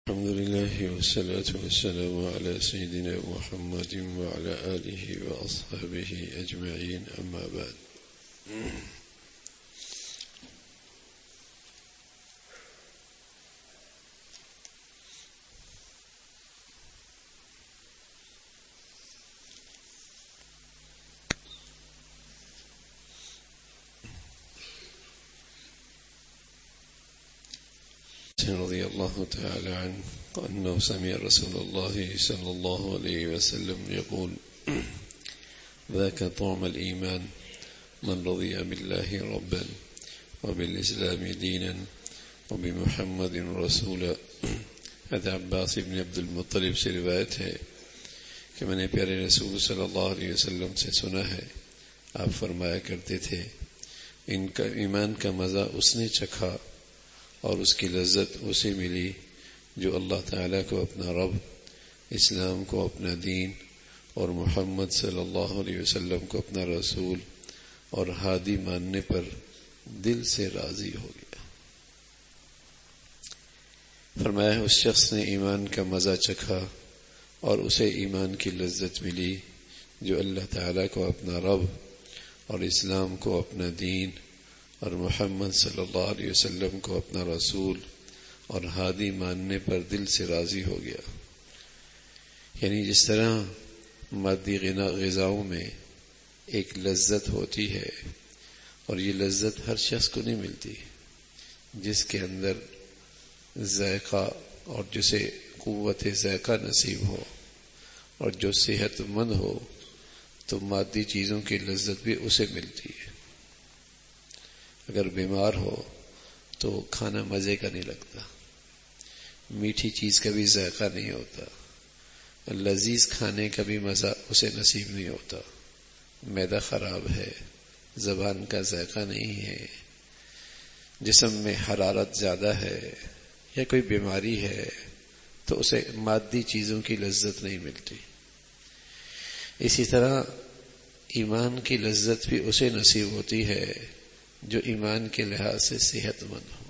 الحمد لله والصلاة والسلام على سيدنا محمد وعلى آله وأصحابه أجمعين، أما بعد. رضي الله تعالى عنه أنه سمع رسول الله صلى الله عليه وسلم يقول: ذاك طعم الإيمان من رضي بالله ربا وبالإسلام دينا وبمحمد رسولا. حضرت عباس بن عبد المطلب سے روایت ہے کہ میں نے پیارے رسول صلی اللہ علیہ وسلم سے سنا ہے، آپ فرمایا کرتے تھے: ان کا ایمان کا مزہ اس نے چکھا اور اس کی لذت اسے ملی جو اللہ تعالیٰ کو اپنا رب، اسلام کو اپنا دین اور محمد صلی اللہ علیہ وسلم کو اپنا رسول اور ہادی ماننے پر دل سے راضی ہو گیا۔ فرمایا اس شخص نے ایمان کا مزہ چکھا اور اسے ایمان کی لذت ملی جو اللہ تعالیٰ کو اپنا رب اور اسلام کو اپنا دین اور محمد صلی اللہ علیہ وسلم کو اپنا رسول اور ہادی ماننے پر دل سے راضی ہو گیا۔ یعنی جس طرح مادی غذاؤں میں ایک لذت ہوتی ہے اور یہ لذت ہر شخص کو نہیں ملتی، جس کے اندر ذائقہ اور جسے قوت ذائقہ نصیب ہو اور جو صحت مند ہو تو مادی چیزوں کی لذت بھی اسے ملتی ہے۔ اگر بیمار ہو تو کھانا مزے کا نہیں لگتا، میٹھی چیز کا بھی ذائقہ نہیں ہوتا، لذیذ کھانے کا بھی مزہ اسے نصیب نہیں ہوتا، معدہ خراب ہے، زبان کا ذائقہ نہیں ہے، جسم میں حرارت زیادہ ہے یا کوئی بیماری ہے تو اسے مادی چیزوں کی لذت نہیں ملتی۔ اسی طرح ایمان کی لذت بھی اسے نصیب ہوتی ہے جو ایمان کے لحاظ سے صحت مند ہو۔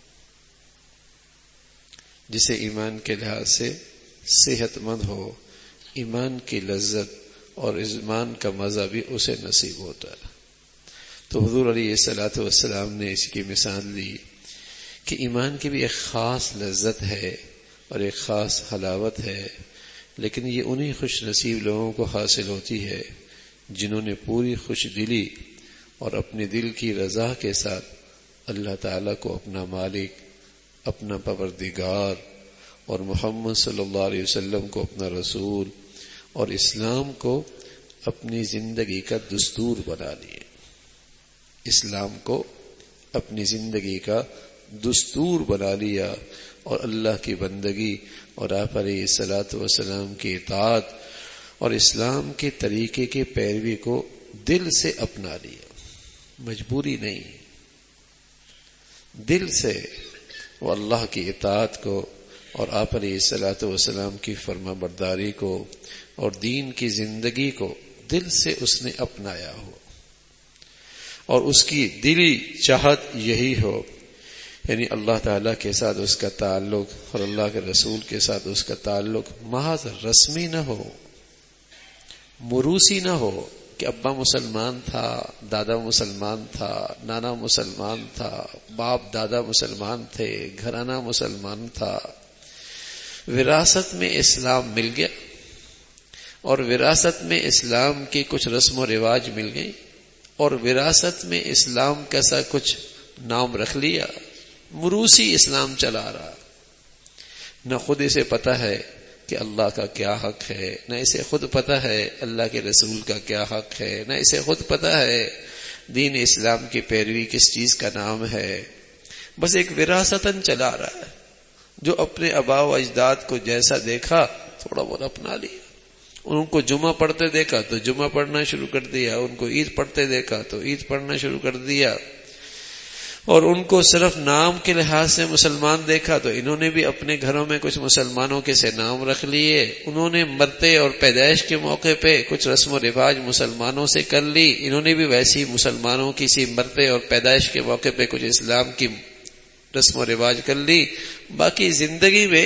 جسے ایمان کے لحاظ سے صحت مند ہو، ایمان کی لذت اور ایمان کا مزہ بھی اسے نصیب ہوتا ہے۔ تو حضور علیہ الصلوۃ والسلام نے اس کی مثال دی کہ ایمان کی بھی ایک خاص لذت ہے اور ایک خاص حلاوت ہے، لیکن یہ انہی خوش نصیب لوگوں کو حاصل ہوتی ہے جنہوں نے پوری خوش دلی اور اپنے دل کی رضا کے ساتھ اللہ تعالیٰ کو اپنا مالک، اپنا پروردگار اور محمد صلی اللہ علیہ وسلم کو اپنا رسول اور اسلام کو اپنی زندگی کا دستور بنا لیے۔ اسلام کو اپنی زندگی کا دستور بنا لیا اور اللہ کی بندگی اور آپ علیہ الصلوۃ والسلام کی اطاعت اور اسلام کے طریقے کے پیروی کو دل سے اپنا لیا، مجبوری نہیں، دل سے وہ اللہ کی اطاعت کو اور آپ علیہ الصلوۃ والسلام کی فرما برداری کو اور دین کی زندگی کو دل سے اس نے اپنایا ہو اور اس کی دلی چاہت یہی ہو، یعنی اللہ تعالیٰ کے ساتھ اس کا تعلق اور اللہ کے رسول کے ساتھ اس کا تعلق محض رسمی نہ ہو، موروثی نہ ہو کہ ابا مسلمان تھا، دادا مسلمان تھا، نانا مسلمان تھا، باپ دادا مسلمان تھے، گھرانہ مسلمان تھا۔ وراثت میں اسلام مل گیا اور وراثت میں اسلام کی کچھ رسم و رواج مل گئی اور وراثت میں اسلام کا سا کچھ نام رکھ لیا، موروثی اسلام چلا رہا، نہ خود اسے پتہ ہے کہ اللہ کا کیا حق ہے، نہ اسے خود پتہ ہے اللہ کے رسول کا کیا حق ہے، نہ اسے خود پتہ ہے دین اسلام کی پیروی کس چیز کا نام ہے، بس ایک وراثتاً چلا رہا ہے، جو اپنے آباء و اجداد کو جیسا دیکھا تھوڑا بہت اپنا لیا۔ ان کو جمعہ پڑھتے دیکھا تو جمعہ پڑھنا شروع کر دیا، ان کو عید پڑھتے دیکھا تو عید پڑھنا شروع کر دیا، اور ان کو صرف نام کے لحاظ سے مسلمان دیکھا تو انہوں نے بھی اپنے گھروں میں کچھ مسلمانوں کے سے نام رکھ لیے، انہوں نے مرتے اور پیدائش کے موقع پہ کچھ رسم و رواج مسلمانوں سے کر لی، انہوں نے بھی ویسی مسلمانوں کی سی مرتے اور پیدائش کے موقع پہ کچھ اسلام کی رسم و رواج کر لی، باقی زندگی میں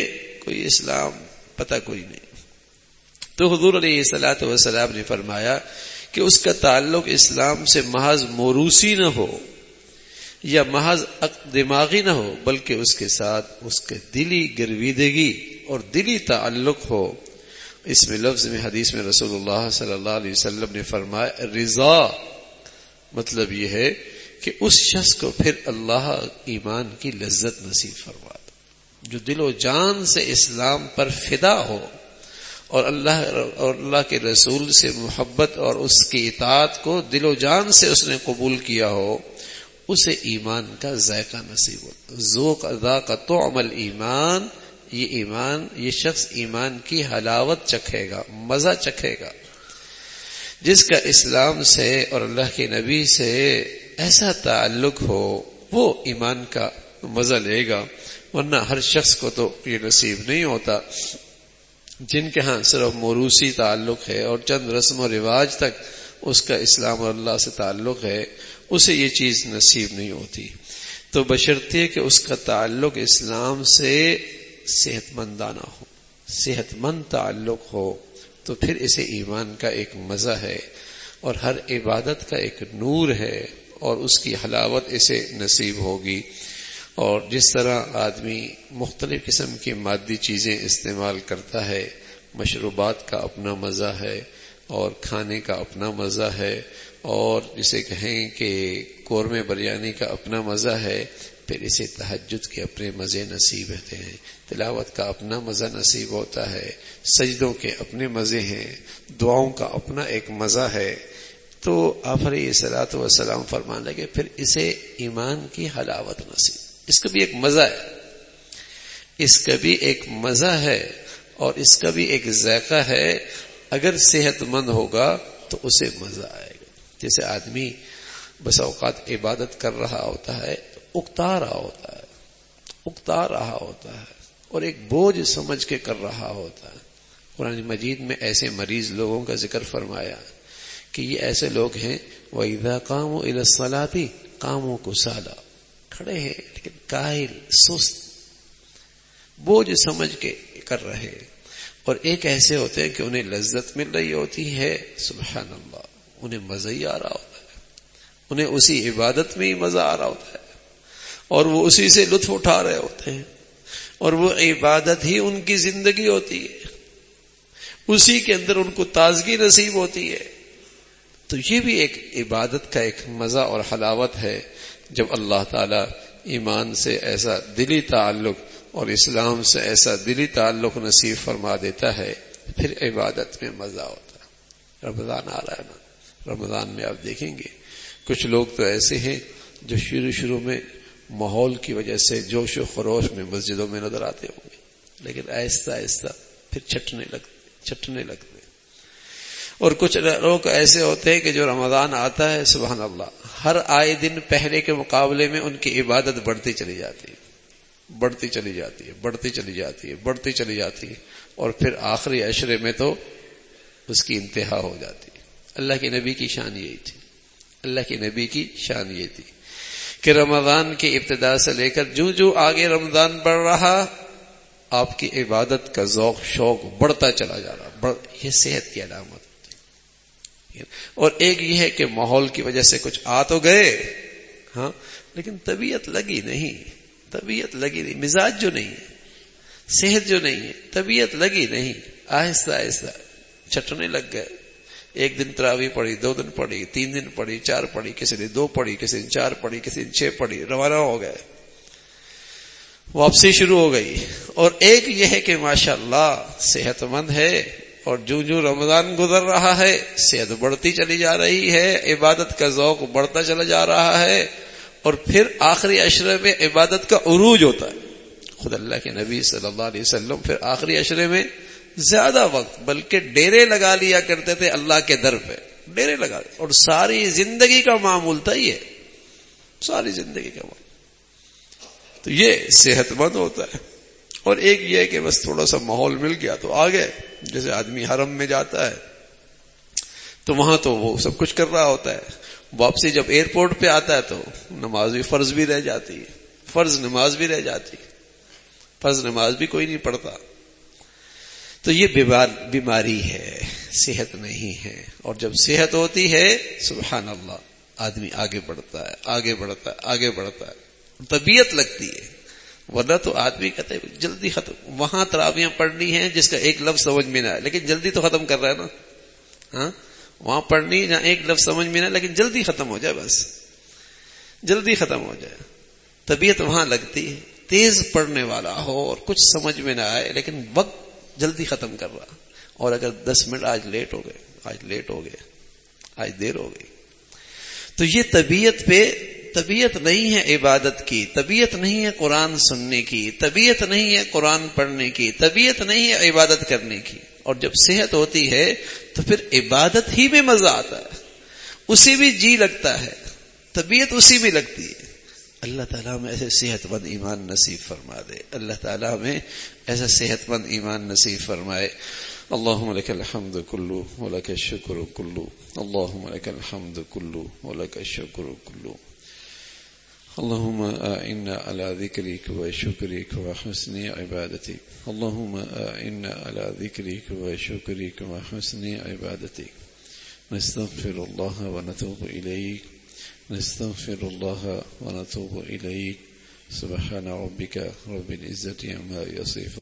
کوئی اسلام پتہ کوئی نہیں. تو حضور علیہ الصلوۃ والسلام نے فرمایا کہ اس کا تعلق اسلام سے محض موروثی نہ ہو یا محض دماغی نہ ہو، بلکہ اس کے ساتھ اس کے دلی گرویدگی اور دلی تعلق ہو. اس میں لفظ میں حدیث میں رسول اللہ صلی اللہ علیہ وسلم نے فرمایا رضا، مطلب یہ ہے کہ اس شخص کو پھر اللہ ایمان کی لذت نصیب فرما دے جو دل و جان سے اسلام پر فدا ہو اور اللہ کے رسول سے محبت اور اس کی اطاعت کو دل و جان سے اس نے قبول کیا ہو، اسے ایمان کا ذائقہ نصیب ہو. ذوق ذاق طعم الایمان، یہ شخص ایمان کی حلاوت چکھے گا، مزہ چکھے گا. جس کا اسلام سے اور اللہ کے نبی سے ایسا تعلق ہو وہ ایمان کا مزہ لے گا، ورنہ ہر شخص کو تو یہ نصیب نہیں ہوتا. جن کے ہاں صرف موروثی تعلق ہے اور چند رسم و رواج تک اس کا اسلام اور اللہ سے تعلق ہے، اسے یہ چیز نصیب نہیں ہوتی. تو بشرطیے کہ اس کا تعلق اسلام سے صحت مندانہ ہو، صحت مند تعلق ہو، تو پھر اسے ایمان کا ایک مزہ ہے اور ہر عبادت کا ایک نور ہے اور اس کی حلاوت اسے نصیب ہوگی. اور جس طرح آدمی مختلف قسم کی مادی چیزیں استعمال کرتا ہے، مشروبات کا اپنا مزہ ہے اور کھانے کا اپنا مزہ ہے، اور جسے کہیں کہ قورمے بریانی کا اپنا مزہ ہے، پھر اسے تہجد کے اپنے مزے نصیب ہوتے ہیں، تلاوت کا اپنا مزہ نصیب ہوتا ہے، سجدوں کے اپنے مزے ہیں، دعاؤں کا اپنا ایک مزہ ہے. تو آپ علیہ الصلوۃ والسلام فرمان لگے پھر اسے ایمان کی حلاوت نصیب. اس کا بھی ایک مزہ ہے، اس کا بھی ایک مزہ ہے اور اس کا بھی ایک ذائقہ ہے. اگر صحت مند ہوگا تو اسے مزہ آئے گا. جیسے آدمی بس اوقات عبادت کر رہا ہوتا ہے، اکتا رہا ہوتا ہے اور ایک بوجھ سمجھ کے کر رہا ہوتا ہے. قرآن مجید میں ایسے مریض لوگوں کا ذکر فرمایا کہ یہ ایسے لوگ ہیں وَإِذَا قَامُوا إِلَى الصَّلَاةِ قَامُوا كُسَالَىٰ، کھڑے ہیں لیکن کاہل، سست، بوجھ سمجھ کے کر رہے. اور ایک ایسے ہوتے ہیں کہ انہیں لذت مل رہی ہوتی ہے، سبحان اللہ، انہیں مزہ ہی آ رہا ہوتا ہے، انہیں اسی عبادت میں ہی مزہ آ رہا ہوتا ہے اور وہ اسی سے لطف اٹھا رہے ہوتے ہیں اور وہ عبادت ہی ان کی زندگی ہوتی ہے، اسی کے اندر ان کو تازگی نصیب ہوتی ہے. تو یہ بھی ایک عبادت کا ایک مزہ اور حلاوت ہے جب اللہ تعالی ایمان سے ایسا دلی تعلق اور اسلام سے ایسا دلی تعلق نصیب فرما دیتا ہے، پھر عبادت میں مزہ ہوتا ہے. رمضان آ رہا ہے نا، رمضان میں آپ دیکھیں گے کچھ لوگ تو ایسے ہیں جو شروع میں ماحول کی وجہ سے جوش و خروش میں مسجدوں میں نظر آتے ہوں گے، لیکن آہستہ آہستہ پھر چھٹنے لگتے. اور کچھ لوگ ایسے ہوتے ہیں کہ جو رمضان آتا ہے، سبحان اللہ، ہر آئے دن پہلے کے مقابلے میں ان کی عبادت بڑھتی چلی جاتی ہے اور پھر آخری عشرے میں تو اس کی انتہا ہو جاتی ہے. اللہ کے نبی کی شان یہی تھی کہ رمضان کی ابتدا سے لے کر جو آگے رمضان بڑھ رہا، آپ کی عبادت کا ذوق شوق بڑھتا چلا جا رہا. یہ صحت کی علامت ہوتی ہے. اور ایک یہ ہے کہ ماحول کی وجہ سے کچھ آ تو گئے، ہاں، لیکن طبیعت لگی نہیں، مزاج جو نہیں ہے، صحت جو نہیں ہے، طبیعت لگی نہیں، آہستہ آہستہ چھٹنے لگ گئے. ایک دن تراویح پڑھی، 2 دن پڑھی، 3 دن پڑھی، 4 پڑھی، کسی نے 2 پڑھی، کسی نے 4 پڑھی، کسی نے 6 پڑھی، روانہ ہو گئے، واپسی شروع ہو گئی. اور ایک یہ ہے کہ ماشاءاللہ صحت مند ہے اور جو رمضان گزر رہا ہے صحت بڑھتی چلی جا رہی ہے، عبادت کا ذوق بڑھتا چلا جا رہا ہے، اور پھر آخری عشرے میں عبادت کا عروج ہوتا ہے. خود اللہ کے نبی صلی اللہ علیہ وسلم پھر آخری عشرے میں زیادہ وقت بلکہ ڈیرے لگا لیا کرتے تھے اللہ کے در پہ، ڈیرے لگا، اور ساری زندگی کا معمول تھا یہ، ساری زندگی کا معمول. تو یہ صحت مند ہوتا ہے. اور ایک یہ ہے کہ بس تھوڑا سا ماحول مل گیا تو آگے، جیسے آدمی حرم میں جاتا ہے تو وہاں تو وہ سب کچھ کر رہا ہوتا ہے، واپسی جب ایئرپورٹ پہ آتا ہے تو نماز بھی فرض بھی رہ جاتی ہے، فرض نماز بھی کوئی نہیں پڑھتا. تو یہ بیماری ہے، صحت نہیں ہے. اور جب صحت ہوتی ہے سبحان اللہ آدمی آگے بڑھتا ہے، آگے بڑھتا ہے، آگے بڑھتا ہے، طبیعت لگتی ہے. ورنہ تو آدمی کہتے ہیں جلدی ختم. وہاں تراویحاں پڑھنی ہیں جس کا ایک لفظ سمجھ میں نہ آئے لیکن جلدی تو ختم کر رہا ہے نا. ہاں وہاں پڑھنی جہاں ایک لفظ سمجھ میں نہ آئے لیکن جلدی ختم ہو جائے، بس جلدی ختم ہو جائے. طبیعت وہاں لگتی ہے. تیز پڑھنے والا ہو اور کچھ سمجھ میں نہ آئے لیکن وقت جلدی ختم کر رہا، اور اگر 10 منٹ آج لیٹ ہو گئے، آج لیٹ ہو گئے، آج دیر ہو گئی، تو یہ طبیعت نہیں ہے عبادت کی، طبیعت نہیں ہے قرآن سننے کی، طبیعت نہیں ہے قرآن پڑھنے کی، طبیعت نہیں ہے عبادت کرنے کی. اور جب صحت ہوتی ہے تو پھر عبادت ہی میں مزہ آتا ہے، اسی بھی جی لگتا ہے، طبیعت اسی میں لگتی ہے. اللہ تعالیٰ ہمیں ایسے صحت مند ایمان نصیب فرما دے. اللہ تعالیٰ ہمیں ایسا صحت مند ایمان نصیب فرمائے. اللهم لك الحمد كله ولك الشكر كله. اللهم لك الحمد كله ولك الشكر كله. اللهم أعنا على ذكرك وشكرك وحسن عبادتك. اللهم أعنا على ذكرك وشكرك وحسن عبادتك. نستغفر الله ونتوب إليك. نستغفر الله ونتوب إليك. سبحان ربك رب العزة عما يصفون.